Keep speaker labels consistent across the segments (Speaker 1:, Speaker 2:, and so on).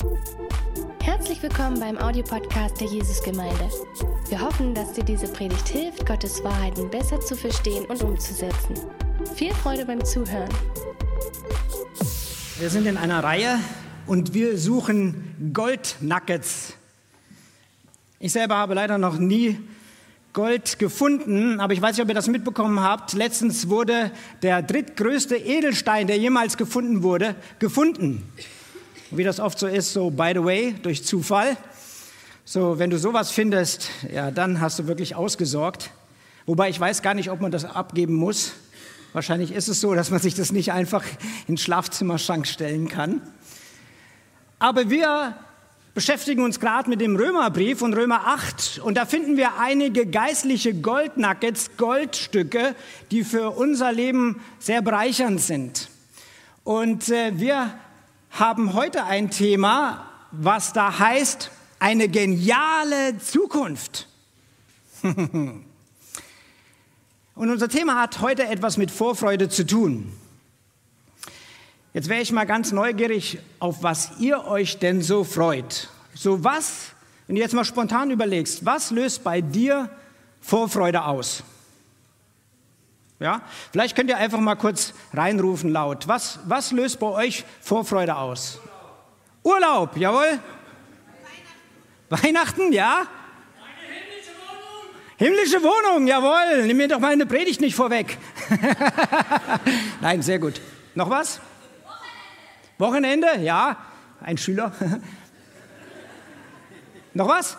Speaker 1: Herzlich willkommen beim Audiopodcast der Jesusgemeinde. Wir hoffen, dass dir diese Predigt hilft, Gottes Wahrheiten besser zu verstehen und umzusetzen. Viel Freude beim Zuhören.
Speaker 2: Wir sind in einer Reihe und wir suchen Goldnuggets. Ich selber habe leider noch nie Gold gefunden, aber ich weiß nicht, ob ihr das mitbekommen habt. Letztens wurde der drittgrößte Edelstein, der jemals gefunden wurde, gefunden. Wie das oft so ist, so by the way, durch Zufall. So, wenn du sowas findest, ja, dann hast du wirklich ausgesorgt. Wobei ich weiß gar nicht, ob man das abgeben muss. Wahrscheinlich ist es so, dass man sich das nicht einfach in den Schlafzimmerschrank stellen kann. Aber wir beschäftigen uns gerade mit dem Römerbrief und Römer 8. Und da finden wir einige geistliche Goldnuggets, Goldstücke, die für unser Leben sehr bereichernd sind. Und wir haben heute ein Thema, was da heißt, eine geniale Zukunft. Und unser Thema hat heute etwas mit Vorfreude zu tun. Jetzt wäre ich mal ganz neugierig, auf was ihr euch denn so freut. So was, wenn du jetzt mal spontan überlegst, was löst bei dir Vorfreude aus? Ja, vielleicht könnt ihr einfach mal kurz reinrufen laut. Was löst bei euch Vorfreude aus? Urlaub, jawohl. Weihnachten, ja. Himmlische Wohnung, jawohl. Nimm mir doch meine Predigt nicht vorweg. Nein, sehr gut. Noch was? Wochenende, ja. Ein Schüler. Noch was?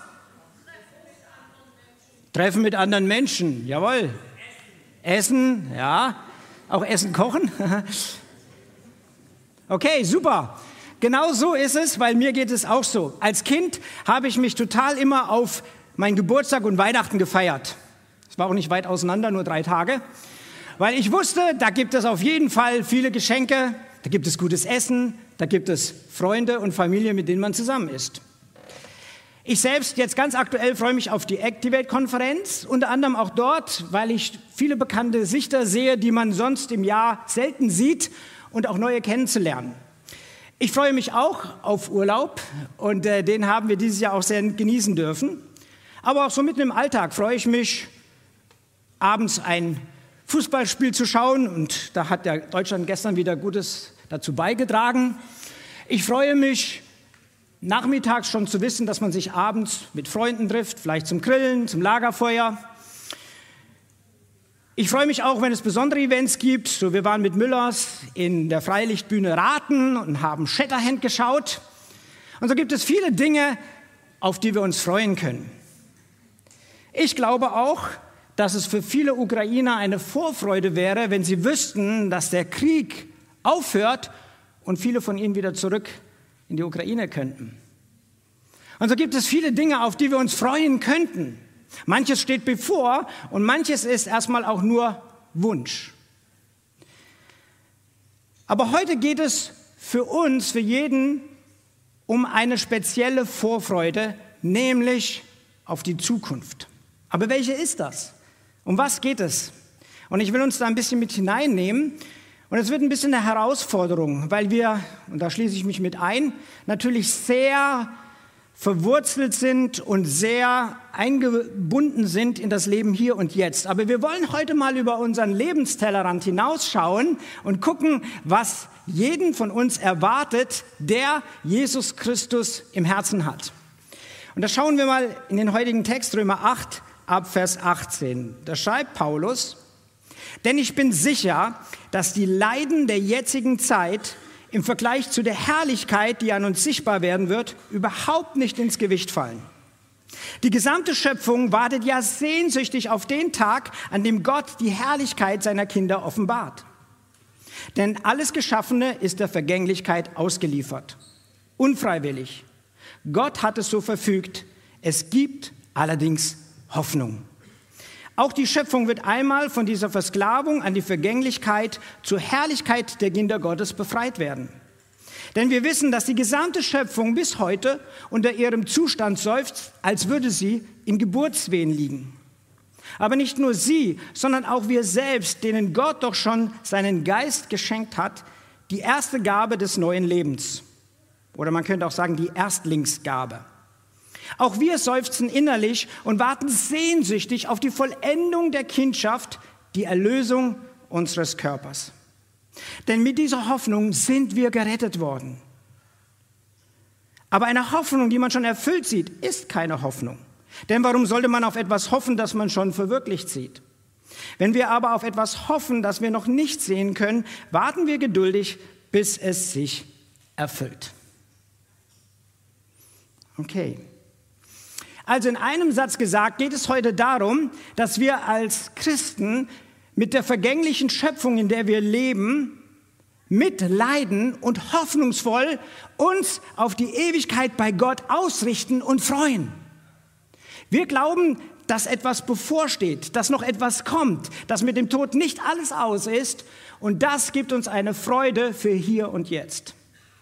Speaker 2: Treffen mit anderen Menschen, jawohl. Essen, ja. Auch Essen kochen. Okay, super. Genau so ist es, weil mir geht es auch so. Als Kind habe ich mich total immer auf meinen Geburtstag und Weihnachten gefeiert. Es war auch nicht weit auseinander, nur 3 Tage. Weil ich wusste, da gibt es auf jeden Fall viele Geschenke, da gibt es gutes Essen, da gibt es Freunde und Familie, mit denen man zusammen ist. Ich selbst jetzt ganz aktuell freue mich auf die Activate-Konferenz, unter anderem auch dort, weil ich viele bekannte Gesichter sehe, die man sonst im Jahr selten sieht und auch neue kennenzulernen. Ich freue mich auch auf Urlaub und den haben wir dieses Jahr auch sehr genießen dürfen. Aber auch so mitten im Alltag freue ich mich, abends ein Fußballspiel zu schauen und da hat ja Deutschland gestern wieder Gutes dazu beigetragen. Ich freue mich, nachmittags schon zu wissen, dass man sich abends mit Freunden trifft, vielleicht zum Grillen, zum Lagerfeuer. Ich freue mich auch, wenn es besondere Events gibt. So, wir waren mit Müllers in der Freilichtbühne Rathen und haben Shatterhand geschaut. Und so gibt es viele Dinge, auf die wir uns freuen können. Ich glaube auch, dass es für viele Ukrainer eine Vorfreude wäre, wenn sie wüssten, dass der Krieg aufhört und viele von ihnen wieder zurück in die Ukraine könnten. Und so gibt es viele Dinge, auf die wir uns freuen könnten. Manches steht bevor und manches ist erstmal auch nur Wunsch. Aber heute geht es für uns, für jeden, um eine spezielle Vorfreude, nämlich auf die Zukunft. Aber welche ist das? Um was geht es? Und ich will uns da ein bisschen mit hineinnehmen. Und es wird ein bisschen eine Herausforderung, weil wir, und da schließe ich mich mit ein, natürlich sehr verwurzelt sind und sehr eingebunden sind in das Leben hier und jetzt. Aber wir wollen heute mal über unseren Lebenstellerrand hinausschauen und gucken, was jeden von uns erwartet, der Jesus Christus im Herzen hat. Und da schauen wir mal in den heutigen Text, Römer 8, ab Vers 18. Da schreibt Paulus: Denn ich bin sicher, dass die Leiden der jetzigen Zeit im Vergleich zu der Herrlichkeit, die an uns sichtbar werden wird, überhaupt nicht ins Gewicht fallen. Die gesamte Schöpfung wartet ja sehnsüchtig auf den Tag, an dem Gott die Herrlichkeit seiner Kinder offenbart. Denn alles Geschaffene ist der Vergänglichkeit ausgeliefert. Unfreiwillig. Gott hat es so verfügt. Es gibt allerdings Hoffnung. Auch die Schöpfung wird einmal von dieser Versklavung an die Vergänglichkeit zur Herrlichkeit der Kinder Gottes befreit werden. Denn wir wissen, dass die gesamte Schöpfung bis heute unter ihrem Zustand seufzt, als würde sie in Geburtswehen liegen. Aber nicht nur sie, sondern auch wir selbst, denen Gott doch schon seinen Geist geschenkt hat, die erste Gabe des neuen Lebens. Oder man könnte auch sagen, die Erstlingsgabe. Auch wir seufzen innerlich und warten sehnsüchtig auf die Vollendung der Kindschaft, die Erlösung unseres Körpers. Denn mit dieser Hoffnung sind wir gerettet worden. Aber eine Hoffnung, die man schon erfüllt sieht, ist keine Hoffnung. Denn warum sollte man auf etwas hoffen, das man schon verwirklicht sieht? Wenn wir aber auf etwas hoffen, das wir noch nicht sehen können, warten wir geduldig, bis es sich erfüllt. Okay. Also in einem Satz gesagt, geht es heute darum, dass wir als Christen mit der vergänglichen Schöpfung, in der wir leben, mitleiden und hoffnungsvoll uns auf die Ewigkeit bei Gott ausrichten und freuen. Wir glauben, dass etwas bevorsteht, dass noch etwas kommt, dass mit dem Tod nicht alles aus ist, und das gibt uns eine Freude für hier und jetzt.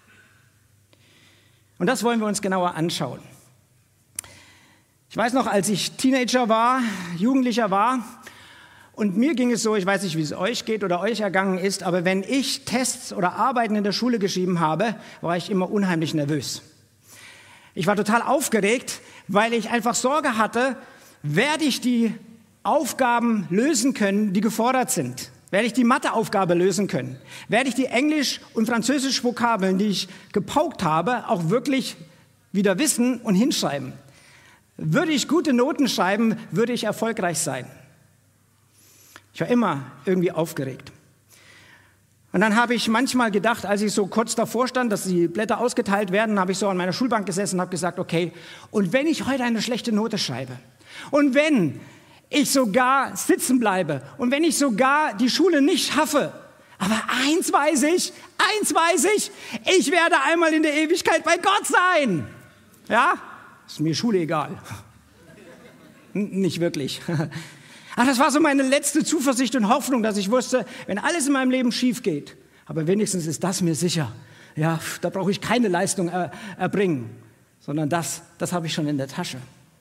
Speaker 2: Und das wollen wir uns genauer anschauen. Ich weiß noch, als ich Teenager war, Jugendlicher war, und mir ging es so, ich weiß nicht, wie es euch geht oder euch ergangen ist, aber wenn ich Tests oder Arbeiten in der Schule geschrieben habe, war ich immer unheimlich nervös. Ich war total aufgeregt, weil ich einfach Sorge hatte, werde ich die Aufgaben lösen können, die gefordert sind? Werde ich die Matheaufgabe lösen können? Werde ich die Englisch- und Französisch-Vokabeln, die ich gepaukt habe, auch wirklich wieder wissen und hinschreiben? Würde ich gute Noten schreiben, würde ich erfolgreich sein. Ich war immer irgendwie aufgeregt. Und dann habe ich manchmal gedacht, als ich so kurz davor stand, dass die Blätter ausgeteilt werden, habe ich so an meiner Schulbank gesessen und habe gesagt, okay, und wenn ich heute eine schlechte Note schreibe und wenn ich sogar sitzen bleibe und wenn ich sogar die Schule nicht schaffe, aber eins weiß ich, ich werde einmal in der Ewigkeit bei Gott sein. Ja, ist mir Schule egal. Nicht wirklich. Aber das war so meine letzte Zuversicht und Hoffnung, dass ich wusste, wenn alles in meinem Leben schief geht, aber wenigstens ist das mir sicher. Ja, da brauche ich keine Leistung erbringen, sondern das habe ich schon in der Tasche.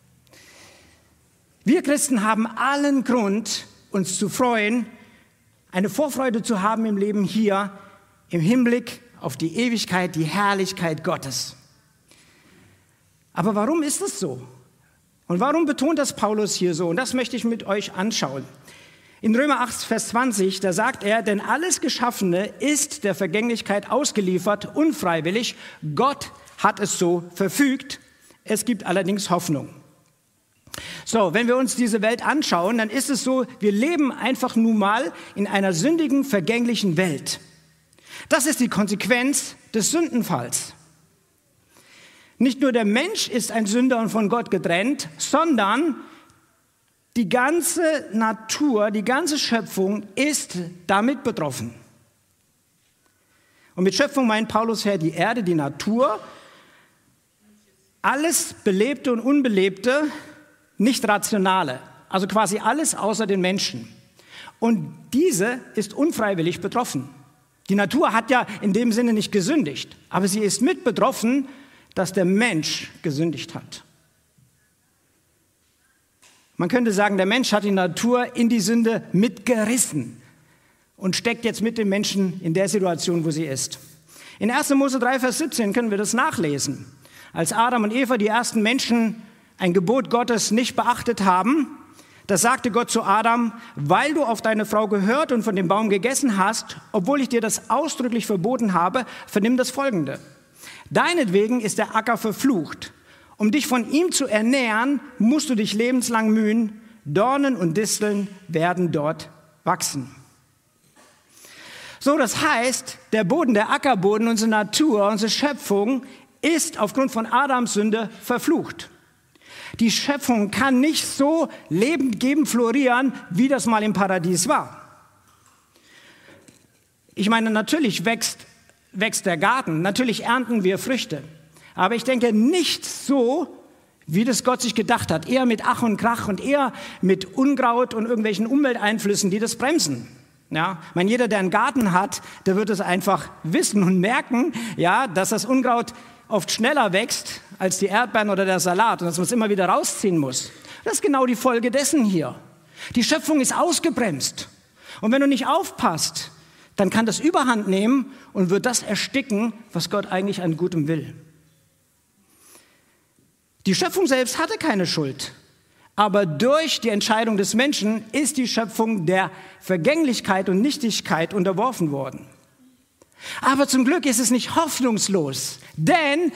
Speaker 2: Wir Christen haben allen Grund, uns zu freuen, eine Vorfreude zu haben im Leben hier, im Hinblick auf die Ewigkeit, die Herrlichkeit Gottes. Aber warum ist es so? Und warum betont das Paulus hier so? Und das möchte ich mit euch anschauen. In Römer 8, Vers 20, da sagt er, denn alles Geschaffene ist der Vergänglichkeit ausgeliefert, unfreiwillig. Gott hat es so verfügt. Es gibt allerdings Hoffnung. So, wenn wir uns diese Welt anschauen, dann ist es so, wir leben einfach nun mal in einer sündigen, vergänglichen Welt. Das ist die Konsequenz des Sündenfalls. Nicht nur der Mensch ist ein Sünder und von Gott getrennt, sondern die ganze Natur, die ganze Schöpfung ist damit betroffen. Und mit Schöpfung meint Paulus her die Erde, die Natur, alles Belebte und Unbelebte, nicht Rationale, also quasi alles außer den Menschen. Und diese ist unfreiwillig betroffen. Die Natur hat ja in dem Sinne nicht gesündigt, aber sie ist mit betroffen, dass der Mensch gesündigt hat. Man könnte sagen, der Mensch hat die Natur in die Sünde mitgerissen und steckt jetzt mit dem Menschen in der Situation, wo sie ist. In 1. Mose 3, Vers 17 können wir das nachlesen. Als Adam und Eva, die ersten Menschen, ein Gebot Gottes nicht beachtet haben, da sagte Gott zu Adam, weil du auf deine Frau gehört und von dem Baum gegessen hast, obwohl ich dir das ausdrücklich verboten habe, vernimm das Folgende. Deinetwegen ist der Acker verflucht. Um dich von ihm zu ernähren, musst du dich lebenslang mühen. Dornen und Disteln werden dort wachsen. So, das heißt, der Boden, der Ackerboden, unsere Natur, unsere Schöpfung ist aufgrund von Adams Sünde verflucht. Die Schöpfung kann nicht so lebend geben, florieren, wie das mal im Paradies war. Ich meine, natürlich wächst der Garten, natürlich ernten wir Früchte. Aber ich denke nicht so, wie das Gott sich gedacht hat. Eher mit Ach und Krach und eher mit Unkraut und irgendwelchen Umwelteinflüssen, die das bremsen. Ja, ich meine, jeder, der einen Garten hat, der wird es einfach wissen und merken, ja, dass das Unkraut oft schneller wächst als die Erdbeeren oder der Salat und dass man es immer wieder rausziehen muss. Das ist genau die Folge dessen hier. Die Schöpfung ist ausgebremst. Und wenn du nicht aufpasst, dann kann das Überhand nehmen und wird das ersticken, was Gott eigentlich an Gutem will. Die Schöpfung selbst hatte keine Schuld, aber durch die Entscheidung des Menschen ist die Schöpfung der Vergänglichkeit und Nichtigkeit unterworfen worden. Aber zum Glück ist es nicht hoffnungslos, denn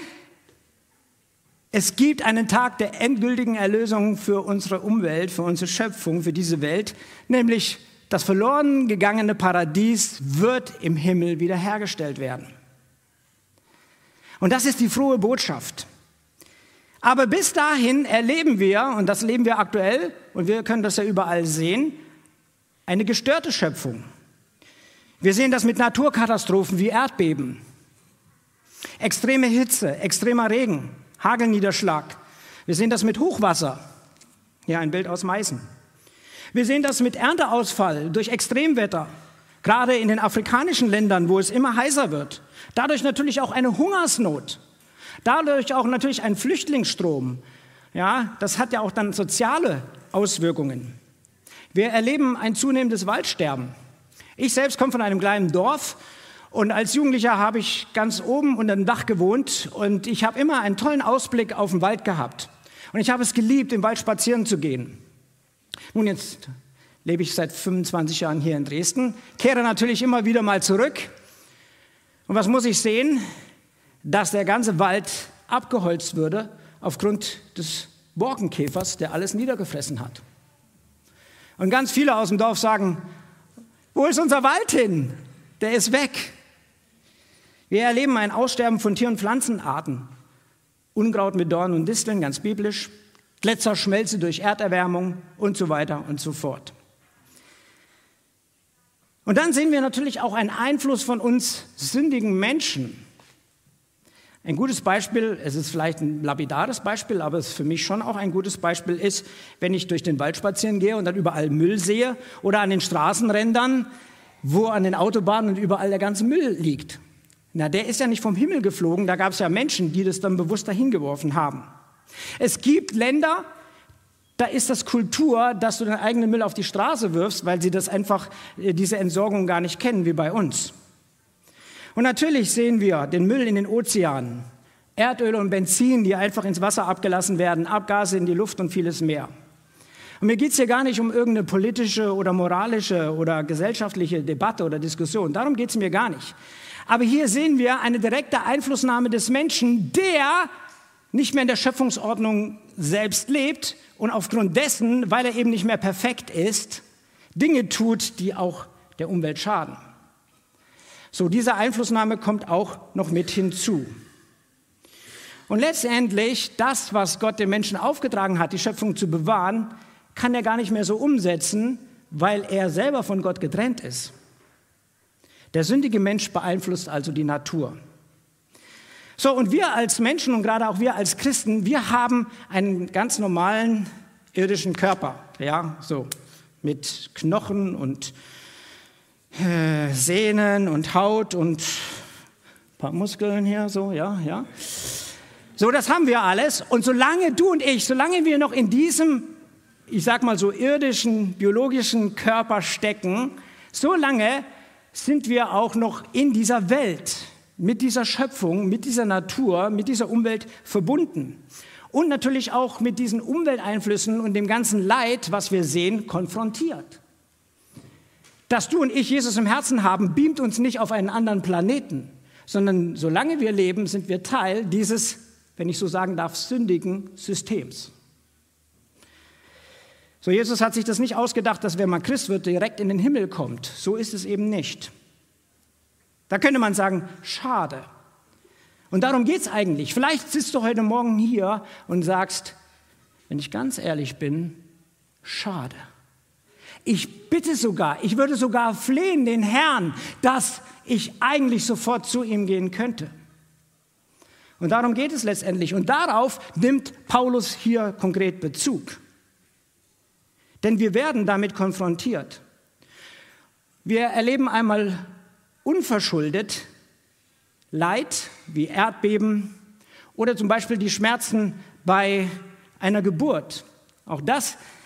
Speaker 2: es gibt einen Tag der endgültigen Erlösung für unsere Umwelt, für unsere Schöpfung, für diese Welt, nämlich das verloren gegangene Paradies wird im Himmel wiederhergestellt werden. Und das ist die frohe Botschaft. Aber bis dahin erleben wir, und das leben wir aktuell, und wir können das ja überall sehen, eine gestörte Schöpfung. Wir sehen das mit Naturkatastrophen wie Erdbeben, extreme Hitze, extremer Regen, Hagelniederschlag. Wir sehen das mit Hochwasser. Hier ein Bild aus Meißen. Wir sehen das mit Ernteausfall durch Extremwetter, gerade in den afrikanischen Ländern, wo es immer heißer wird. Dadurch natürlich auch eine Hungersnot. Dadurch auch natürlich ein Flüchtlingsstrom. Ja, das hat ja auch dann soziale Auswirkungen. Wir erleben ein zunehmendes Waldsterben. Ich selbst komme von einem kleinen Dorf und als Jugendlicher habe ich ganz oben unter dem Dach gewohnt und ich habe immer einen tollen Ausblick auf den Wald gehabt. Und ich habe es geliebt, im Wald spazieren zu gehen. Nun, jetzt lebe ich seit 25 Jahren hier in Dresden, kehre natürlich immer wieder mal zurück. Und was muss ich sehen? Dass der ganze Wald abgeholzt würde aufgrund des Borkenkäfers, der alles niedergefressen hat. Und ganz viele aus dem Dorf sagen, wo ist unser Wald hin? Der ist weg. Wir erleben ein Aussterben von Tier- und Pflanzenarten. Unkraut mit Dornen und Disteln, ganz biblisch. Gletscherschmelze durch Erderwärmung und so weiter und so fort. Und dann sehen wir natürlich auch einen Einfluss von uns sündigen Menschen. Ein gutes Beispiel, es ist vielleicht ein lapidares Beispiel, aber es ist für mich schon auch ein gutes Beispiel, ist, wenn ich durch den Wald spazieren gehe und dann überall Müll sehe oder an den Straßenrändern, wo an den Autobahnen und überall der ganze Müll liegt. Na, der ist ja nicht vom Himmel geflogen, da gab es ja Menschen, die das dann bewusst dahin geworfen haben. Es gibt Länder, da ist das Kultur, dass du deinen eigenen Müll auf die Straße wirfst, weil sie das einfach, diese Entsorgung gar nicht kennen, wie bei uns. Und natürlich sehen wir den Müll in den Ozeanen, Erdöl und Benzin, die einfach ins Wasser abgelassen werden, Abgase in die Luft und vieles mehr. Und mir geht es hier gar nicht um irgendeine politische oder moralische oder gesellschaftliche Debatte oder Diskussion, darum geht es mir gar nicht. Aber hier sehen wir eine direkte Einflussnahme des Menschen, der nicht mehr in der Schöpfungsordnung selbst lebt und aufgrund dessen, weil er eben nicht mehr perfekt ist, Dinge tut, die auch der Umwelt schaden. So, diese Einflussnahme kommt auch noch mit hinzu. Und letztendlich, das, was Gott dem Menschen aufgetragen hat, die Schöpfung zu bewahren, kann er gar nicht mehr so umsetzen, weil er selber von Gott getrennt ist. Der sündige Mensch beeinflusst also die Natur. So, und wir als Menschen und gerade auch wir als Christen, wir haben einen ganz normalen irdischen Körper, ja, so mit Knochen und Sehnen und Haut und ein paar Muskeln hier, so, ja. So, das haben wir alles. Und solange du und ich, solange wir noch in diesem, ich sag mal so irdischen, biologischen Körper stecken, solange sind wir auch noch in dieser Welt, mit dieser Schöpfung, mit dieser Natur, mit dieser Umwelt verbunden. Und natürlich auch mit diesen Umwelteinflüssen und dem ganzen Leid, was wir sehen, konfrontiert. Dass du und ich Jesus im Herzen haben, beamt uns nicht auf einen anderen Planeten, sondern solange wir leben, sind wir Teil dieses, wenn ich so sagen darf, sündigen Systems. So, Jesus hat sich das nicht ausgedacht, dass wenn man Christ wird, direkt in den Himmel kommt. So ist es eben nicht. Da könnte man sagen, schade. Und darum geht es eigentlich. Vielleicht sitzt du heute Morgen hier und sagst, wenn ich ganz ehrlich bin, schade. Ich würde sogar flehen den Herrn, dass ich eigentlich sofort zu ihm gehen könnte. Und darum geht es letztendlich. Und darauf nimmt Paulus hier konkret Bezug. Denn wir werden damit konfrontiert. Wir erleben einmal unverschuldet Leid wie Erdbeben oder zum Beispiel die Schmerzen bei einer Geburt. Auch das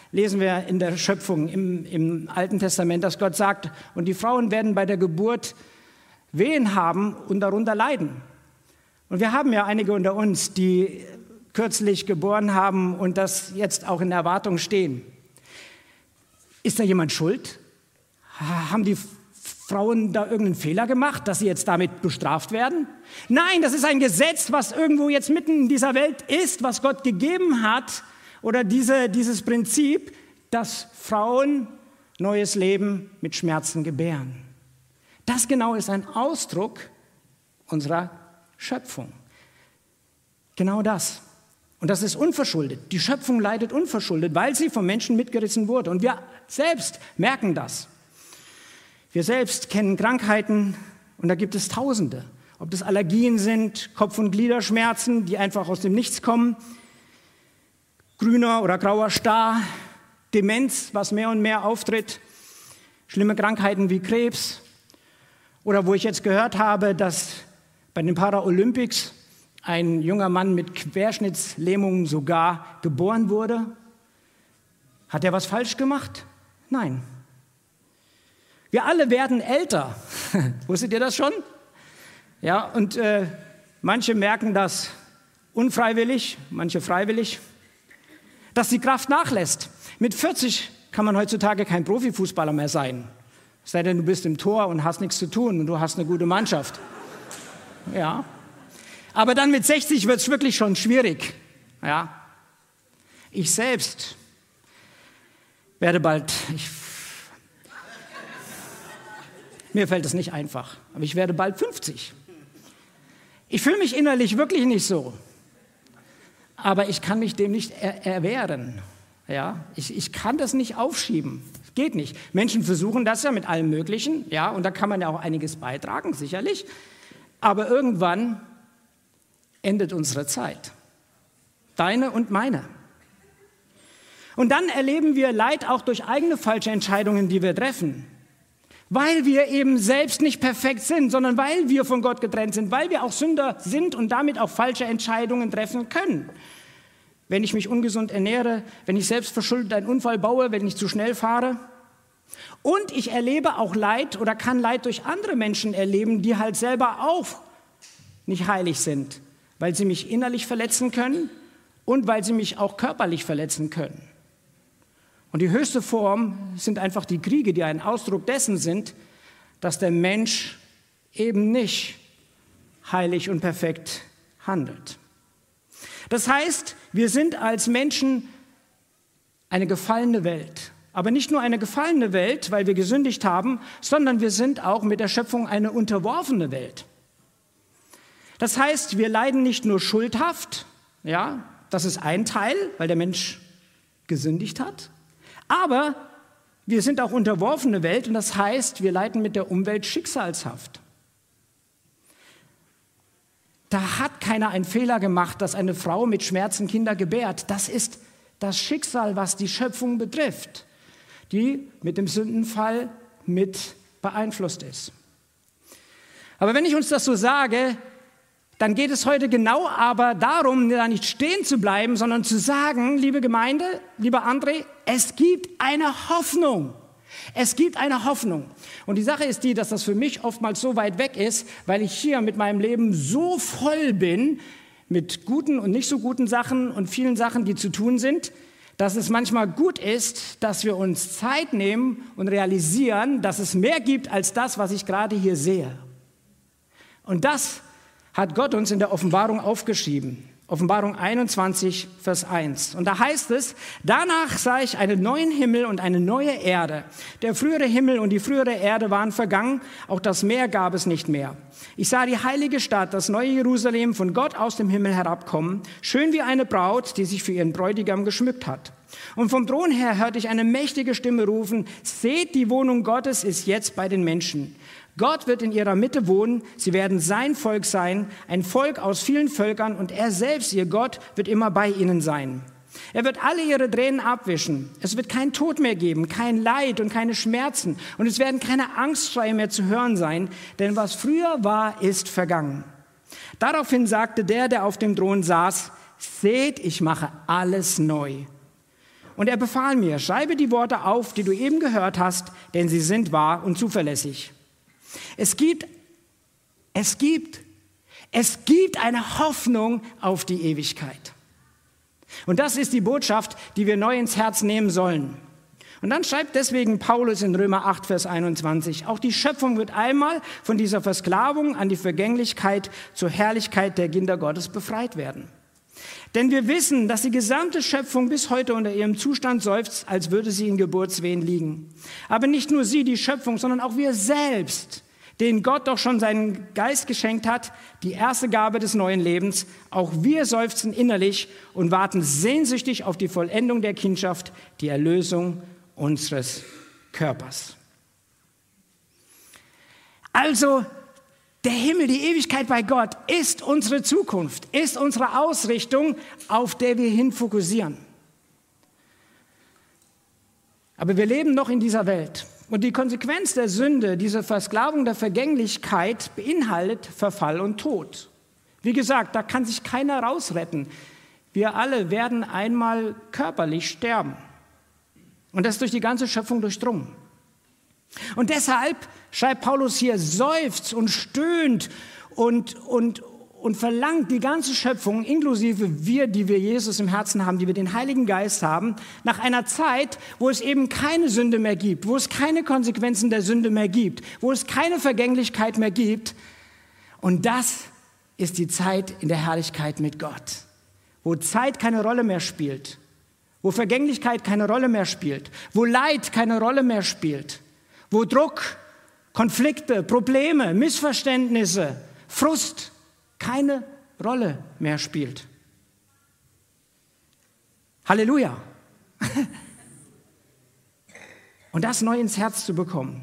Speaker 2: lesen wir in der Schöpfung im Alten Testament, dass Gott sagt, und die Frauen werden bei der Geburt Wehen haben und darunter leiden. Und wir haben ja einige unter uns, die kürzlich geboren haben und das jetzt auch in Erwartung stehen. Ist da jemand schuld? Haben die Frauen da irgendeinen Fehler gemacht, dass sie jetzt damit bestraft werden? Nein, das ist ein Gesetz, was irgendwo jetzt mitten in dieser Welt ist, was Gott gegeben hat, oder dieses Prinzip, dass Frauen neues Leben mit Schmerzen gebären. Das genau ist ein Ausdruck unserer Schöpfung. Genau das. Und das ist unverschuldet. Die Schöpfung leidet unverschuldet, weil sie vom Menschen mitgerissen wurde. Und wir selbst merken das. Wir selbst kennen Krankheiten und da gibt es Tausende. Ob das Allergien sind, Kopf- und Gliederschmerzen, die einfach aus dem Nichts kommen, grüner oder grauer Star, Demenz, was mehr und mehr auftritt, schlimme Krankheiten wie Krebs. Oder wo ich jetzt gehört habe, dass bei den Paralympics ein junger Mann mit Querschnittslähmung sogar geboren wurde. Hat er was falsch gemacht? Nein. Wir alle werden älter. Wusstet ihr das schon? Ja, und manche merken das unfreiwillig, manche freiwillig, dass die Kraft nachlässt. Mit 40 kann man heutzutage kein Profifußballer mehr sein. Es sei denn, du bist im Tor und hast nichts zu tun und du hast eine gute Mannschaft. Ja. Aber dann mit 60 wird es wirklich schon schwierig. Ja. Ich selbst werde bald, mir fällt es nicht einfach, aber ich werde bald 50. Ich fühle mich innerlich wirklich nicht so, aber ich kann mich dem nicht erwehren. Ja. Ich kann das nicht aufschieben, geht nicht. Menschen versuchen das ja mit allem Möglichen, ja, und da kann man ja auch einiges beitragen, sicherlich, aber irgendwann endet unsere Zeit. Deine und meine. Und dann erleben wir Leid auch durch eigene falsche Entscheidungen, die wir treffen. Weil wir eben selbst nicht perfekt sind, sondern weil wir von Gott getrennt sind, weil wir auch Sünder sind und damit auch falsche Entscheidungen treffen können. Wenn ich mich ungesund ernähre, wenn ich selbst verschuldet einen Unfall baue, wenn ich zu schnell fahre. Und ich erlebe auch Leid oder kann Leid durch andere Menschen erleben, die halt selber auch nicht heilig sind, weil sie mich innerlich verletzen können und weil sie mich auch körperlich verletzen können. Und die höchste Form sind einfach die Kriege, die ein Ausdruck dessen sind, dass der Mensch eben nicht heilig und perfekt handelt. Das heißt, wir sind als Menschen eine gefallene Welt. Aber nicht nur eine gefallene Welt, weil wir gesündigt haben, sondern wir sind auch mit der Schöpfung eine unterworfene Welt. Das heißt, wir leiden nicht nur schuldhaft, ja, das ist ein Teil, weil der Mensch gesündigt hat, aber wir sind auch unterworfene Welt und das heißt, wir leiden mit der Umwelt schicksalshaft. Da hat keiner einen Fehler gemacht, dass eine Frau mit Schmerzen Kinder gebärt. Das ist das Schicksal, was die Schöpfung betrifft, die mit dem Sündenfall mit beeinflusst ist. Aber wenn ich uns das so sage, dann geht es heute genau aber darum, da nicht stehen zu bleiben, sondern zu sagen, liebe Gemeinde, lieber André, es gibt eine Hoffnung. Es gibt eine Hoffnung. Und die Sache ist die, dass das für mich oftmals so weit weg ist, weil ich hier mit meinem Leben so voll bin, mit guten und nicht so guten Sachen und vielen Sachen, die zu tun sind, dass es manchmal gut ist, dass wir uns Zeit nehmen und realisieren, dass es mehr gibt als das, was ich gerade hier sehe. Und das hat Gott uns in der Offenbarung aufgeschrieben. Offenbarung 21, Vers 1. Und da heißt es, danach sah ich einen neuen Himmel und eine neue Erde. Der frühere Himmel und die frühere Erde waren vergangen, auch das Meer gab es nicht mehr. Ich sah die heilige Stadt, das neue Jerusalem, von Gott aus dem Himmel herabkommen, schön wie eine Braut, die sich für ihren Bräutigam geschmückt hat. Und vom Thron her hörte ich eine mächtige Stimme rufen, seht, die Wohnung Gottes ist jetzt bei den Menschen. Gott wird in ihrer Mitte wohnen, sie werden sein Volk sein, ein Volk aus vielen Völkern und er selbst, ihr Gott, wird immer bei ihnen sein. Er wird alle ihre Tränen abwischen. Es wird kein Tod mehr geben, kein Leid und keine Schmerzen und es werden keine Angstschreie mehr zu hören sein, denn was früher war, ist vergangen. Daraufhin sagte der auf dem Thron saß, seht, ich mache alles neu. Und er befahl mir, schreibe die Worte auf, die du eben gehört hast, denn sie sind wahr und zuverlässig. Es gibt eine Hoffnung auf die Ewigkeit. Und das ist die Botschaft, die wir neu ins Herz nehmen sollen. Und dann schreibt deswegen Paulus in Römer 8, Vers 21, auch die Schöpfung wird einmal von dieser Versklavung an die Vergänglichkeit zur Herrlichkeit der Kinder Gottes befreit werden. Denn wir wissen, dass die gesamte Schöpfung bis heute unter ihrem Zustand seufzt, als würde sie in Geburtswehen liegen. Aber nicht nur sie, die Schöpfung, sondern auch wir selbst, denen Gott doch schon seinen Geist geschenkt hat, die erste Gabe des neuen Lebens. Auch wir seufzen innerlich und warten sehnsüchtig auf die Vollendung der Kindschaft, die Erlösung unseres Körpers. Also, der Himmel, die Ewigkeit bei Gott ist unsere Zukunft, ist unsere Ausrichtung, auf der wir hin fokussieren. Aber wir leben noch in dieser Welt. Und die Konsequenz der Sünde, diese Versklavung der Vergänglichkeit, beinhaltet Verfall und Tod. Wie gesagt, da kann sich keiner rausretten. Wir alle werden einmal körperlich sterben. Und das ist durch die ganze Schöpfung durchdrungen. Und deshalb schreibt Paulus hier, seufzt und stöhnt und verlangt die ganze Schöpfung, inklusive wir, die wir Jesus im Herzen haben, die wir den Heiligen Geist haben, nach einer Zeit, wo es eben keine Sünde mehr gibt, wo es keine Konsequenzen der Sünde mehr gibt, wo es keine Vergänglichkeit mehr gibt. Und das ist die Zeit in der Herrlichkeit mit Gott, wo Zeit keine Rolle mehr spielt, wo Vergänglichkeit keine Rolle mehr spielt, wo Leid keine Rolle mehr spielt, wo Druck, Konflikte, Probleme, Missverständnisse, Frust keine Rolle mehr spielt. Halleluja! Und das neu ins Herz zu bekommen,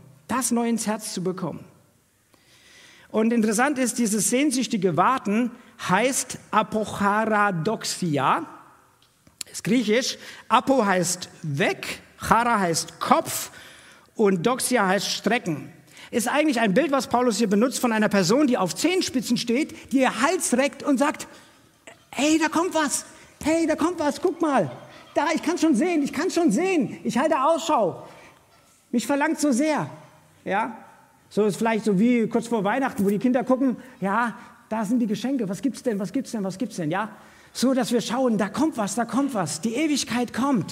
Speaker 2: Und interessant ist, dieses sehnsüchtige Warten heißt Apocharadoxia. Das ist griechisch. Apo heißt weg, Chara heißt Kopf und Doxia heißt strecken. Ist eigentlich ein Bild, was Paulus hier benutzt von einer Person, die auf Zehenspitzen steht, die ihr Hals reckt und sagt, hey, da kommt was, guck mal, da, ich kann schon sehen, ich halte Ausschau, mich verlangt so sehr, ja, so ist vielleicht so wie kurz vor Weihnachten, wo die Kinder gucken, ja, da sind die Geschenke, was gibt's denn, ja, so, dass wir schauen, da kommt was, die Ewigkeit kommt.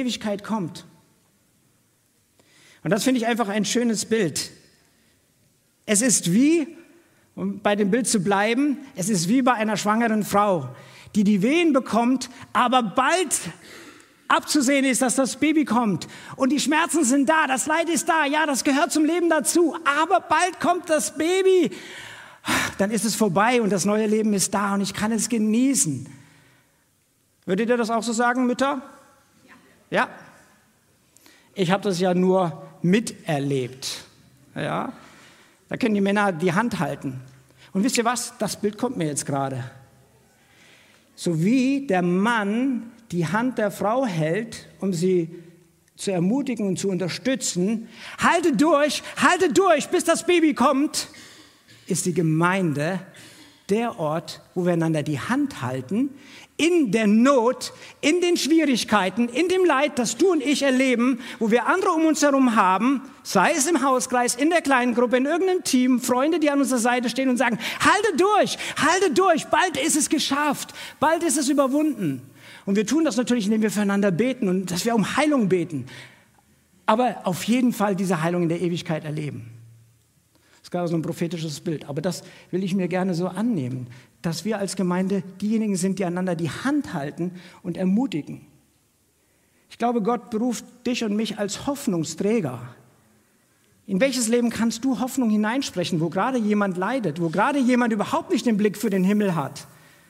Speaker 2: Und das finde ich einfach ein schönes Bild. Es ist wie, um bei dem Bild zu bleiben, es ist wie bei einer schwangeren Frau, die Wehen bekommt, aber bald abzusehen ist, dass das Baby kommt. Und die Schmerzen sind da, das Leid ist da, ja, das gehört zum Leben dazu, aber bald kommt das Baby. Dann ist es vorbei und das neue Leben ist da und ich kann es genießen. Würdet ihr das auch so sagen, Mütter? Ja? Ich habe das ja nur miterlebt. Ja? Da können die Männer die Hand halten. Und wisst ihr was? Das Bild kommt mir jetzt gerade. So wie der Mann die Hand der Frau hält, um sie zu ermutigen und zu unterstützen, halte durch, bis das Baby kommt, ist die Gemeinde der Ort, wo wir einander die Hand halten, in der Not, in den Schwierigkeiten, in dem Leid, das du und ich erleben, wo wir andere um uns herum haben, sei es im Hauskreis, in der kleinen Gruppe, in irgendeinem Team, Freunde, die an unserer Seite stehen und sagen, halte durch, bald ist es geschafft, bald ist es überwunden. Und wir tun das natürlich, indem wir füreinander beten und dass wir um Heilung beten, aber auf jeden Fall diese Heilung in der Ewigkeit erleben. Das ist gerade so ein prophetisches Bild, aber das will ich mir gerne so annehmen, dass wir als Gemeinde diejenigen sind, die einander die Hand halten und ermutigen. Ich glaube, Gott beruft dich und mich als Hoffnungsträger. In welches Leben kannst du Hoffnung hineinsprechen, wo gerade jemand leidet, wo gerade jemand überhaupt nicht den Blick für den Himmel hat?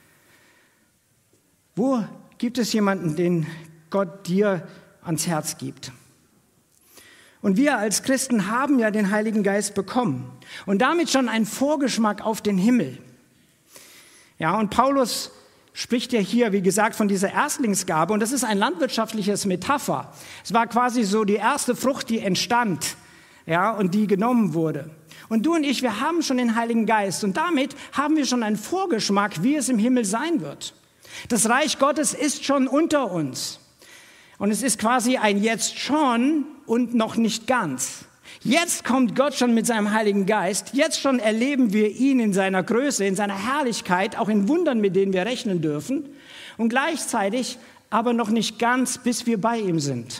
Speaker 2: Wo gibt es jemanden, den Gott dir ans Herz gibt? Und wir als Christen haben ja den Heiligen Geist bekommen und damit schon einen Vorgeschmack auf den Himmel. Ja, und Paulus spricht ja hier, wie gesagt, von dieser Erstlingsgabe und das ist ein landwirtschaftliches Metapher. Es war quasi so die erste Frucht, die entstand, ja, und die genommen wurde. Und du und ich, wir haben schon den Heiligen Geist und damit haben wir schon einen Vorgeschmack, wie es im Himmel sein wird. Das Reich Gottes ist schon unter uns. Und es ist quasi ein Jetzt schon und noch nicht ganz. Jetzt kommt Gott schon mit seinem Heiligen Geist. Jetzt schon erleben wir ihn in seiner Größe, in seiner Herrlichkeit, auch in Wundern, mit denen wir rechnen dürfen. Und gleichzeitig aber noch nicht ganz, bis wir bei ihm sind.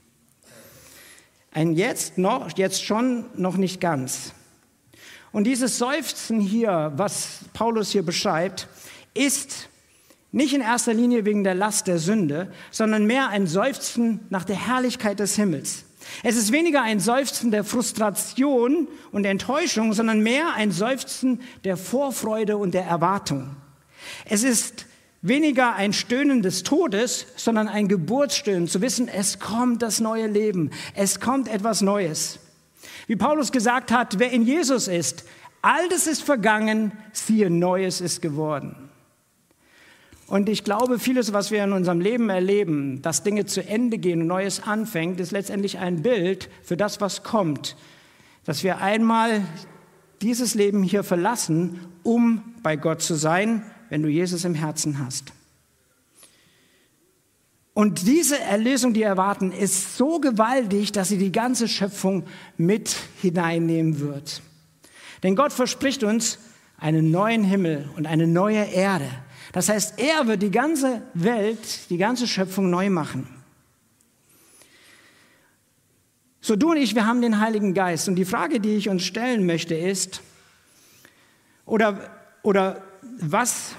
Speaker 2: Ein Jetzt schon, noch nicht ganz. Und dieses Seufzen hier, was Paulus hier beschreibt, ist nicht in erster Linie wegen der Last der Sünde, sondern mehr ein Seufzen nach der Herrlichkeit des Himmels. Es ist weniger ein Seufzen der Frustration und Enttäuschung, sondern mehr ein Seufzen der Vorfreude und der Erwartung. Es ist weniger ein Stöhnen des Todes, sondern ein Geburtsstöhnen, zu wissen, es kommt das neue Leben, es kommt etwas Neues. Wie Paulus gesagt hat, wer in Jesus ist, Altes ist vergangen, siehe, Neues ist geworden. Und ich glaube, vieles, was wir in unserem Leben erleben, dass Dinge zu Ende gehen und Neues anfängt, ist letztendlich ein Bild für das, was kommt. Dass wir einmal dieses Leben hier verlassen, um bei Gott zu sein, wenn du Jesus im Herzen hast. Und diese Erlösung, die wir erwarten, ist so gewaltig, dass sie die ganze Schöpfung mit hineinnehmen wird. Denn Gott verspricht uns einen neuen Himmel und eine neue Erde. Das heißt, er wird die ganze Welt, die ganze Schöpfung neu machen. So, du und ich, wir haben den Heiligen Geist. Und die Frage, die ich uns stellen möchte, ist, oder was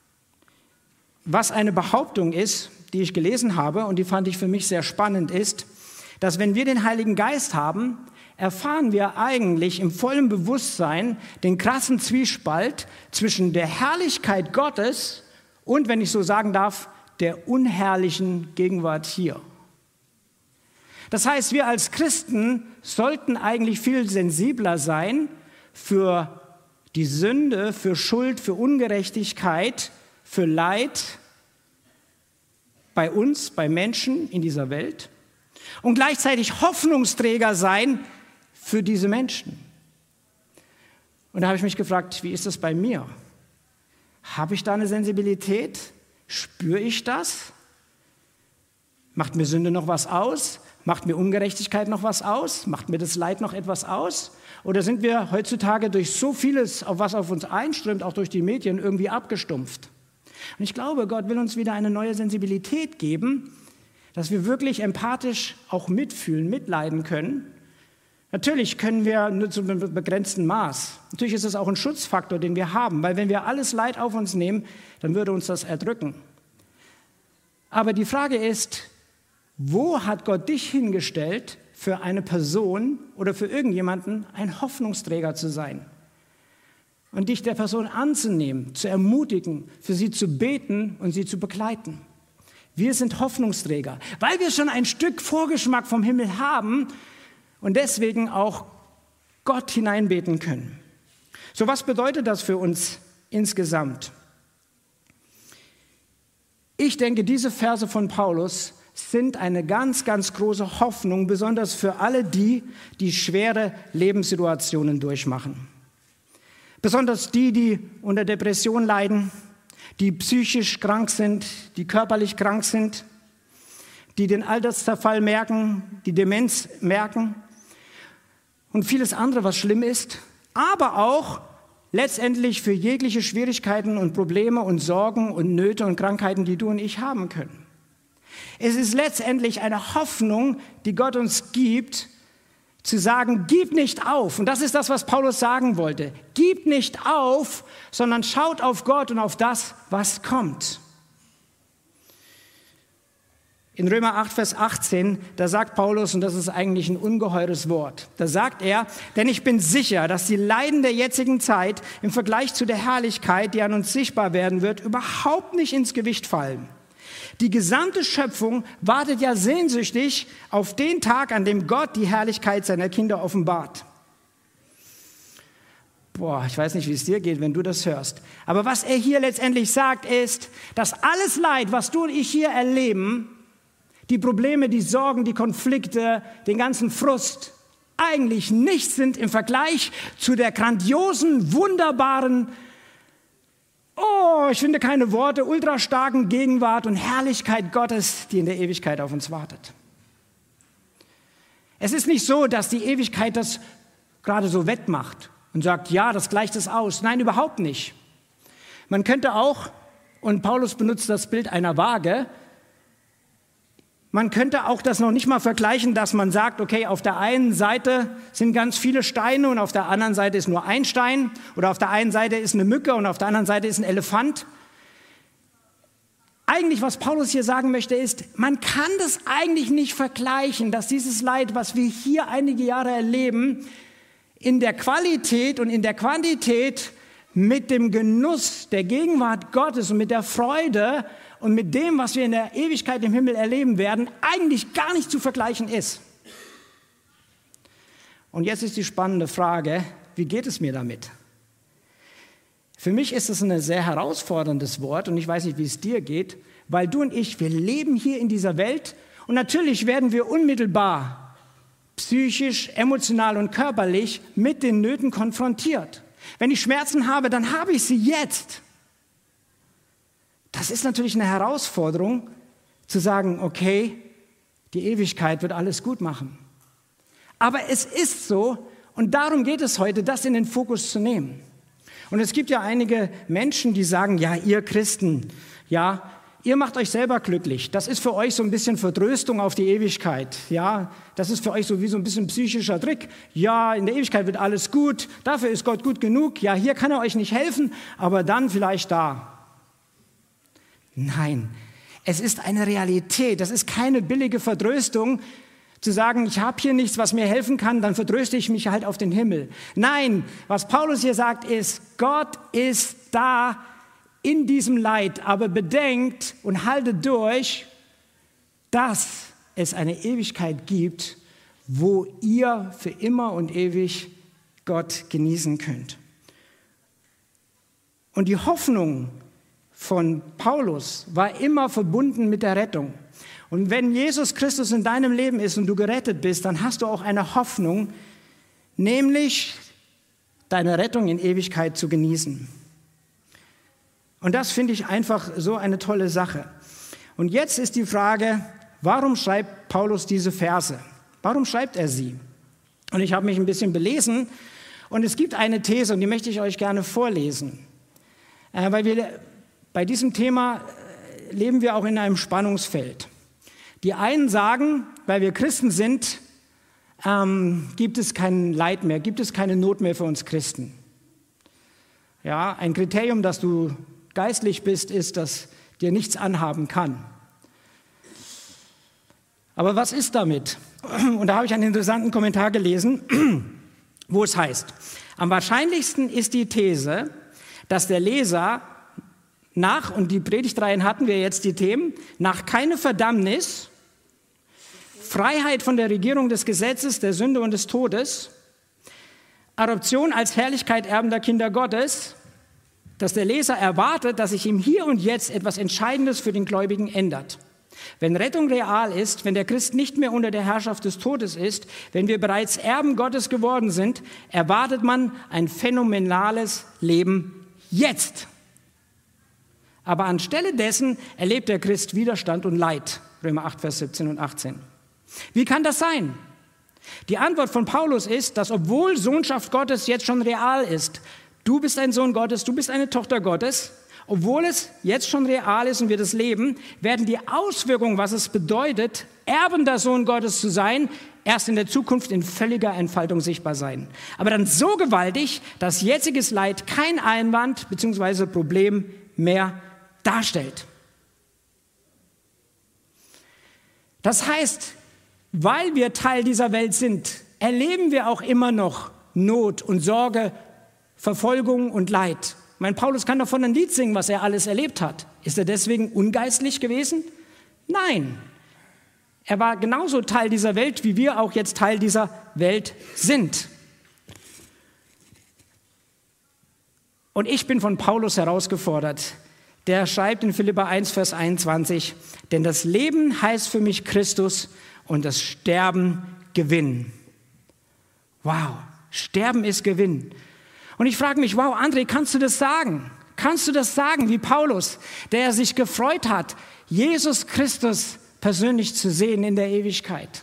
Speaker 2: eine Behauptung ist, die ich gelesen habe und die fand ich für mich sehr spannend, ist, dass wenn wir den Heiligen Geist haben, erfahren wir eigentlich im vollen Bewusstsein den krassen Zwiespalt zwischen der Herrlichkeit Gottes und, wenn ich so sagen darf, der unherrlichen Gegenwart hier. Das heißt, wir als Christen sollten eigentlich viel sensibler sein für die Sünde, für Schuld, für Ungerechtigkeit, für Leid bei uns, bei Menschen in dieser Welt und gleichzeitig Hoffnungsträger sein für diese Menschen. Und da habe ich mich gefragt, wie ist das bei mir? Habe ich da eine Sensibilität? Spüre ich das? Macht mir Sünde noch was aus? Macht mir Ungerechtigkeit noch was aus? Macht mir das Leid noch etwas aus? Oder sind wir heutzutage durch so vieles, was auf uns einströmt, auch durch die Medien, irgendwie abgestumpft? Und ich glaube, Gott will uns wieder eine neue Sensibilität geben, dass wir wirklich empathisch auch mitfühlen, mitleiden können. Natürlich können wir nur zu einem begrenzten Maß. Natürlich ist es auch ein Schutzfaktor, den wir haben, weil wenn wir alles Leid auf uns nehmen, dann würde uns das erdrücken. Aber die Frage ist, wo hat Gott dich hingestellt, für eine Person oder für irgendjemanden ein Hoffnungsträger zu sein? Und dich der Person anzunehmen, zu ermutigen, für sie zu beten und sie zu begleiten. Wir sind Hoffnungsträger, weil wir schon ein Stück Vorgeschmack vom Himmel haben und deswegen auch Gott hineinbeten können. So, was bedeutet das für uns insgesamt? Ich denke, diese Verse von Paulus sind eine ganz, ganz große Hoffnung, besonders für alle die, die schwere Lebenssituationen durchmachen. Besonders die, die unter Depression leiden, die psychisch krank sind, die körperlich krank sind, die den Alterszerfall merken, die Demenz merken und vieles andere, was schlimm ist, aber auch letztendlich für jegliche Schwierigkeiten und Probleme und Sorgen und Nöte und Krankheiten, die du und ich haben können. Es ist letztendlich eine Hoffnung, die Gott uns gibt, zu sagen, gib nicht auf. Und das ist das, was Paulus sagen wollte. Gib nicht auf, sondern schaut auf Gott und auf das, was kommt. In Römer 8, Vers 18, da sagt Paulus, und das ist eigentlich ein ungeheures Wort, da sagt er, denn ich bin sicher, dass die Leiden der jetzigen Zeit im Vergleich zu der Herrlichkeit, die an uns sichtbar werden wird, überhaupt nicht ins Gewicht fallen. Die gesamte Schöpfung wartet ja sehnsüchtig auf den Tag, an dem Gott die Herrlichkeit seiner Kinder offenbart. Ich weiß nicht, wie es dir geht, wenn du das hörst. Aber was er hier letztendlich sagt, ist, dass alles Leid, was du und ich hier erleben, die Probleme, die Sorgen, die Konflikte, den ganzen Frust, eigentlich nichts sind im Vergleich zu der grandiosen, wunderbaren Oh, ich finde keine Worte, ultra starken Gegenwart und Herrlichkeit Gottes, die in der Ewigkeit auf uns wartet. Es ist nicht so, dass die Ewigkeit das gerade so wettmacht und sagt, ja, das gleicht es aus. Nein, überhaupt nicht. Man könnte auch, und Paulus benutzt das Bild einer Waage, man könnte auch das noch nicht mal vergleichen, dass man sagt, okay, auf der einen Seite sind ganz viele Steine und auf der anderen Seite ist nur ein Stein oder auf der einen Seite ist eine Mücke und auf der anderen Seite ist ein Elefant. Eigentlich, was Paulus hier sagen möchte, ist, man kann das eigentlich nicht vergleichen, dass dieses Leid, was wir hier einige Jahre erleben, in der Qualität und in der Quantität mit dem Genuss der Gegenwart Gottes und mit der Freude und mit dem, was wir in der Ewigkeit im Himmel erleben werden, eigentlich gar nicht zu vergleichen ist. Und jetzt ist die spannende Frage, wie geht es mir damit? Für mich ist es ein sehr herausforderndes Wort und ich weiß nicht, wie es dir geht, weil du und ich, wir leben hier in dieser Welt und natürlich werden wir unmittelbar psychisch, emotional und körperlich mit den Nöten konfrontiert. Wenn ich Schmerzen habe, dann habe ich sie jetzt. Das ist natürlich eine Herausforderung, zu sagen, okay, die Ewigkeit wird alles gut machen. Aber es ist so und darum geht es heute, das in den Fokus zu nehmen. Und es gibt ja einige Menschen, die sagen, ja, ihr Christen, ja, ihr macht euch selber glücklich. Das ist für euch so ein bisschen Vertröstung auf die Ewigkeit. Ja, das ist für euch so wie so ein bisschen psychischer Trick. Ja, in der Ewigkeit wird alles gut. Dafür ist Gott gut genug. Ja, hier kann er euch nicht helfen, aber dann vielleicht da. Nein, es ist eine Realität. Das ist keine billige Vertröstung, zu sagen, ich habe hier nichts, was mir helfen kann, dann vertröste ich mich halt auf den Himmel. Nein, was Paulus hier sagt ist, Gott ist da in diesem Leid, aber bedenkt und haltet durch, dass es eine Ewigkeit gibt, wo ihr für immer und ewig Gott genießen könnt. Und die Hoffnung von Paulus war immer verbunden mit der Rettung. Und wenn Jesus Christus in deinem Leben ist und du gerettet bist, dann hast du auch eine Hoffnung, nämlich deine Rettung in Ewigkeit zu genießen. Und das finde ich einfach so eine tolle Sache. Und jetzt ist die Frage, warum schreibt Paulus diese Verse? Warum schreibt er sie? Und ich habe mich ein bisschen belesen und es gibt eine These und die möchte ich euch gerne vorlesen. Weil wir bei diesem Thema leben wir auch in einem Spannungsfeld. Die einen sagen, weil wir Christen sind, gibt es kein Leid mehr, gibt es keine Not mehr für uns Christen. Ja, ein Kriterium, dass du geistlich bist, ist, dass dir nichts anhaben kann. Aber was ist damit? Und da habe ich einen interessanten Kommentar gelesen, wo es heißt, am wahrscheinlichsten ist die These, dass der Leser und die Predigtreihen hatten wir jetzt die Themen, nach keine Verdammnis, Freiheit von der Regierung des Gesetzes, der Sünde und des Todes, Adoption als Herrlichkeit erbender Kinder Gottes, dass der Leser erwartet, dass sich im Hier und Jetzt etwas Entscheidendes für den Gläubigen ändert. Wenn Rettung real ist, wenn der Christ nicht mehr unter der Herrschaft des Todes ist, wenn wir bereits Erben Gottes geworden sind, erwartet man ein phänomenales Leben jetzt. Aber anstelle dessen erlebt der Christ Widerstand und Leid. Römer 8, Vers 17 und 18. Wie kann das sein? Die Antwort von Paulus ist, dass obwohl Sohnschaft Gottes jetzt schon real ist, du bist ein Sohn Gottes, du bist eine Tochter Gottes, obwohl es jetzt schon real ist und wir das leben, werden die Auswirkungen, was es bedeutet, erbender Sohn Gottes zu sein, erst in der Zukunft in völliger Entfaltung sichtbar sein. Aber dann so gewaltig, dass jetziges Leid kein Einwand bzw. Problem mehr darstellt. Das heißt, weil wir Teil dieser Welt sind, erleben wir auch immer noch Not und Sorge, Verfolgung und Leid. Mein Paulus kann davon ein Lied singen, was er alles erlebt hat. Ist er deswegen ungeistlich gewesen? Nein. Er war genauso Teil dieser Welt, wie wir auch jetzt Teil dieser Welt sind. Und ich bin von Paulus herausgefordert. Der schreibt in Philipper 1, Vers 21, denn das Leben heißt für mich Christus und das Sterben Gewinn. Wow, Sterben ist Gewinn. Und ich frage mich, wow, André, kannst du das sagen? Kannst du das sagen, wie Paulus, der sich gefreut hat, Jesus Christus persönlich zu sehen in der Ewigkeit?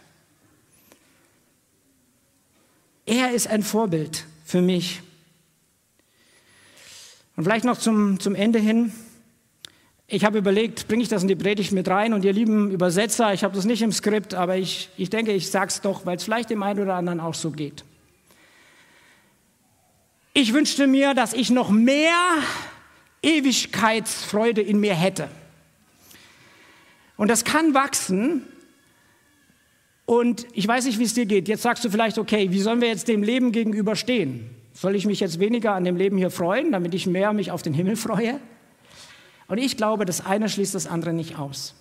Speaker 2: Er ist ein Vorbild für mich. Und vielleicht noch zum Ende hin. Ich habe überlegt, bringe ich das in die Predigt mit rein? Und ihr lieben Übersetzer, ich habe das nicht im Skript, aber ich denke, ich sage es doch, weil es vielleicht dem einen oder anderen auch so geht. Ich wünschte mir, dass ich noch mehr Ewigkeitsfreude in mir hätte. Und das kann wachsen. Und ich weiß nicht, wie es dir geht. Jetzt sagst du vielleicht, okay, wie sollen wir jetzt dem Leben gegenüberstehen? Soll ich mich jetzt weniger an dem Leben hier freuen, damit ich mehr mich auf den Himmel freue? Und ich glaube, das eine schließt das andere nicht aus.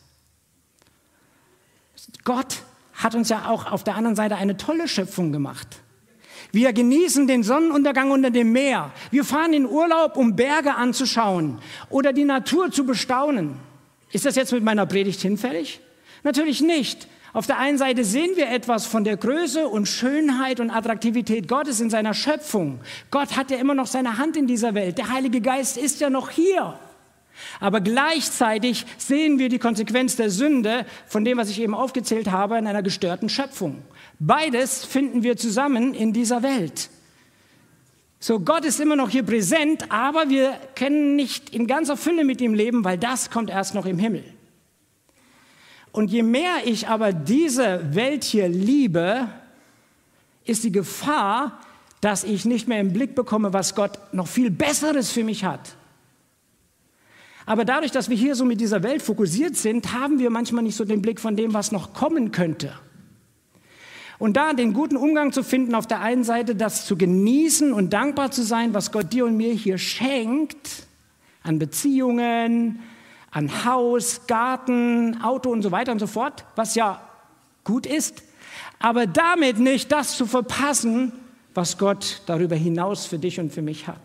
Speaker 2: Gott hat uns ja auch auf der anderen Seite eine tolle Schöpfung gemacht. Wir genießen den Sonnenuntergang unter dem Meer. Wir fahren in Urlaub, um Berge anzuschauen oder die Natur zu bestaunen. Ist das jetzt mit meiner Predigt hinfällig? Natürlich nicht. Auf der einen Seite sehen wir etwas von der Größe und Schönheit und Attraktivität Gottes in seiner Schöpfung. Gott hat ja immer noch seine Hand in dieser Welt. Der Heilige Geist ist ja noch hier. Aber gleichzeitig sehen wir die Konsequenz der Sünde von dem, was ich eben aufgezählt habe, in einer gestörten Schöpfung. Beides finden wir zusammen in dieser Welt. So, Gott ist immer noch hier präsent, aber wir können nicht in ganzer Fülle mit ihm leben, weil das kommt erst noch im Himmel. Und je mehr ich aber diese Welt hier liebe, ist die Gefahr, dass ich nicht mehr im Blick bekomme, was Gott noch viel Besseres für mich hat. Aber dadurch, dass wir hier so mit dieser Welt fokussiert sind, haben wir manchmal nicht so den Blick von dem, was noch kommen könnte. Und da den guten Umgang zu finden, auf der einen Seite das zu genießen und dankbar zu sein, was Gott dir und mir hier schenkt, an Beziehungen, an Haus, Garten, Auto und so weiter und so fort, was ja gut ist, aber damit nicht das zu verpassen, was Gott darüber hinaus für dich und für mich hat.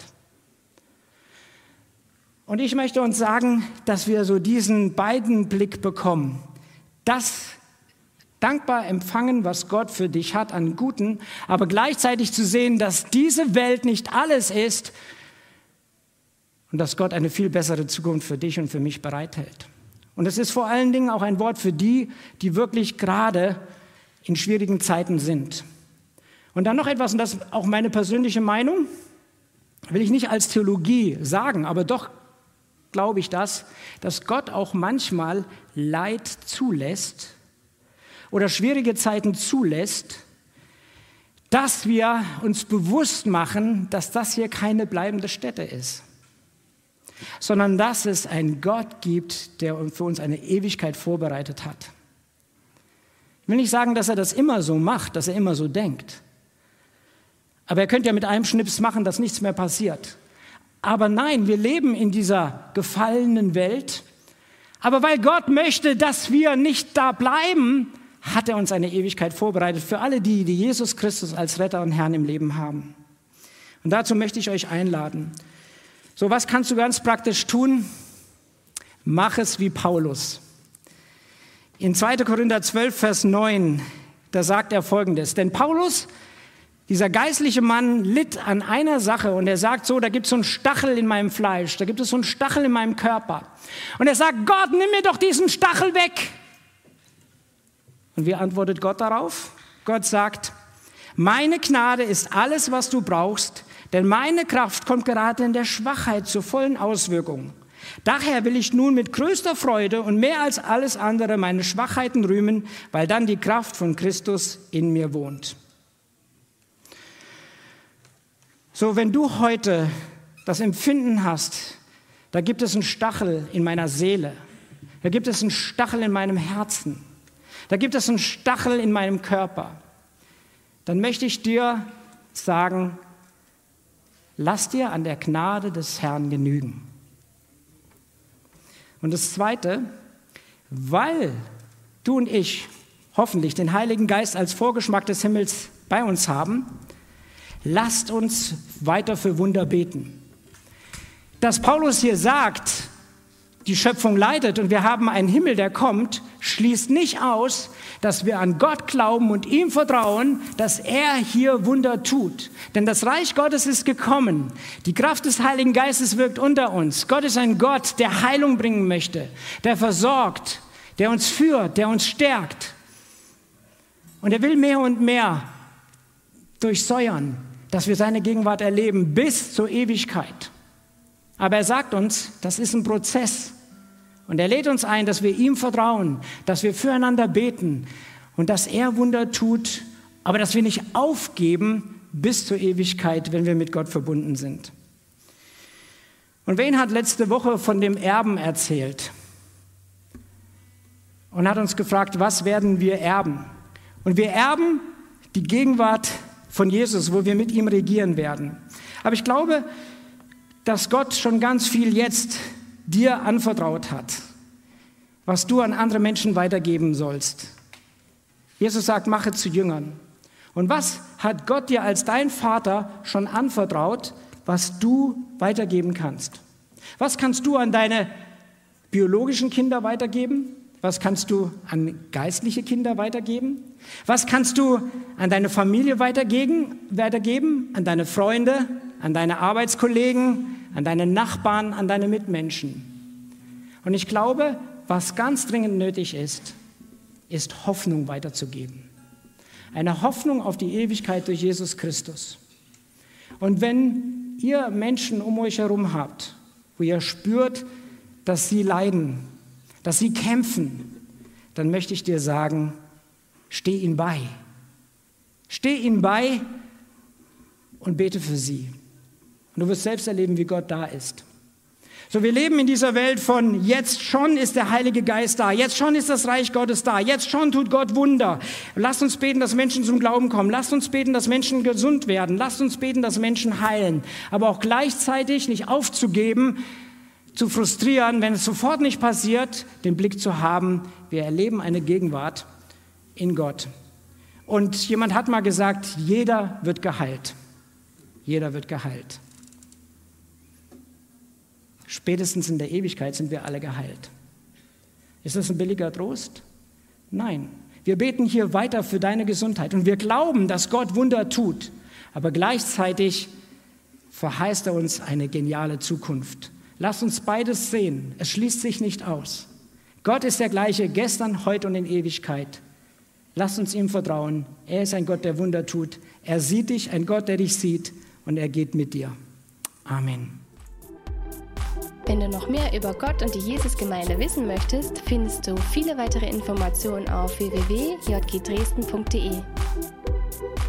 Speaker 2: Und ich möchte uns sagen, dass wir so diesen beiden Blick bekommen. Das dankbar empfangen, was Gott für dich hat an Guten, aber gleichzeitig zu sehen, dass diese Welt nicht alles ist und dass Gott eine viel bessere Zukunft für dich und für mich bereithält. Und es ist vor allen Dingen auch ein Wort für die, die wirklich gerade in schwierigen Zeiten sind. Und dann noch etwas, und das ist auch meine persönliche Meinung, will ich nicht als Theologie sagen, aber doch glaube ich dass Gott auch manchmal Leid zulässt oder schwierige Zeiten zulässt, dass wir uns bewusst machen, dass das hier keine bleibende Stätte ist, sondern dass es einen Gott gibt, der für uns eine Ewigkeit vorbereitet hat. Ich will nicht sagen, dass er das immer so macht, dass er immer so denkt. Aber er könnte ja mit einem Schnips machen, dass nichts mehr passiert. Aber nein, wir leben in dieser gefallenen Welt. Aber weil Gott möchte, dass wir nicht da bleiben, hat er uns eine Ewigkeit vorbereitet für alle die, die Jesus Christus als Retter und Herrn im Leben haben. Und dazu möchte ich euch einladen. So, was kannst du ganz praktisch tun? Mach es wie Paulus. In 2. Korinther 12, Vers 9, da sagt er Folgendes. Denn Paulus, dieser geistliche Mann, litt an einer Sache und er sagt so, da gibt es so einen Stachel in meinem Fleisch, da gibt es so einen Stachel in meinem Körper. Und er sagt, Gott, nimm mir doch diesen Stachel weg. Und wie antwortet Gott darauf? Gott sagt, meine Gnade ist alles, was du brauchst, denn meine Kraft kommt gerade in der Schwachheit zur vollen Auswirkung. Daher will ich nun mit größter Freude und mehr als alles andere meine Schwachheiten rühmen, weil dann die Kraft von Christus in mir wohnt. So, wenn du heute das Empfinden hast, da gibt es einen Stachel in meiner Seele, da gibt es einen Stachel in meinem Herzen, da gibt es einen Stachel in meinem Körper, dann möchte ich dir sagen, lass dir an der Gnade des Herrn genügen. Und das Zweite, weil du und ich hoffentlich den Heiligen Geist als Vorgeschmack des Himmels bei uns haben, lasst uns weiter für Wunder beten. Dass Paulus hier sagt, die Schöpfung leidet und wir haben einen Himmel, der kommt, schließt nicht aus, dass wir an Gott glauben und ihm vertrauen, dass er hier Wunder tut. Denn das Reich Gottes ist gekommen. Die Kraft des Heiligen Geistes wirkt unter uns. Gott ist ein Gott, der Heilung bringen möchte, der versorgt, der uns führt, der uns stärkt. Und er will mehr und mehr durchsäuern, dass wir seine Gegenwart erleben bis zur Ewigkeit. Aber er sagt uns, das ist ein Prozess. Und er lädt uns ein, dass wir ihm vertrauen, dass wir füreinander beten und dass er Wunder tut, aber dass wir nicht aufgeben bis zur Ewigkeit, wenn wir mit Gott verbunden sind. Und Wayne hat letzte Woche von dem Erben erzählt und hat uns gefragt, was werden wir erben? Und wir erben die Gegenwart von Jesus, wo wir mit ihm regieren werden. Aber ich glaube, dass Gott schon ganz viel jetzt dir anvertraut hat, was du an andere Menschen weitergeben sollst. Jesus sagt, mache zu Jüngern. Und was hat Gott dir als dein Vater schon anvertraut, was du weitergeben kannst? Was kannst du an deine biologischen Kinder weitergeben? Was kannst du an geistliche Kinder weitergeben? Was kannst du an deine Familie weitergeben? An deine Freunde, an deine Arbeitskollegen, an deine Nachbarn, an deine Mitmenschen? Und ich glaube, was ganz dringend nötig ist, ist Hoffnung weiterzugeben. Eine Hoffnung auf die Ewigkeit durch Jesus Christus. Und wenn ihr Menschen um euch herum habt, wo ihr spürt, dass sie leiden, dass sie kämpfen, dann möchte ich dir sagen, steh ihnen bei. Steh ihnen bei und bete für sie. Und du wirst selbst erleben, wie Gott da ist. So, wir leben in dieser Welt von jetzt schon ist der Heilige Geist da, jetzt schon ist das Reich Gottes da, jetzt schon tut Gott Wunder. Lasst uns beten, dass Menschen zum Glauben kommen. Lasst uns beten, dass Menschen gesund werden. Lasst uns beten, dass Menschen heilen. Aber auch gleichzeitig nicht aufzugeben, zu frustrieren, wenn es sofort nicht passiert, den Blick zu haben, wir erleben eine Gegenwart in Gott. Und jemand hat mal gesagt, jeder wird geheilt. Jeder wird geheilt. Spätestens in der Ewigkeit sind wir alle geheilt. Ist das ein billiger Trost? Nein. Wir beten hier weiter für deine Gesundheit und wir glauben, dass Gott Wunder tut. Aber gleichzeitig verheißt er uns eine geniale Zukunft. Lass uns beides sehen. Es schließt sich nicht aus. Gott ist der gleiche gestern, heute und in Ewigkeit. Lass uns ihm vertrauen. Er ist ein Gott, der Wunder tut. Er sieht dich, ein Gott, der dich sieht und er geht mit dir. Amen.
Speaker 1: Wenn du noch mehr über Gott und die Jesusgemeinde wissen möchtest, findest du viele weitere Informationen auf www.jgdresden.de.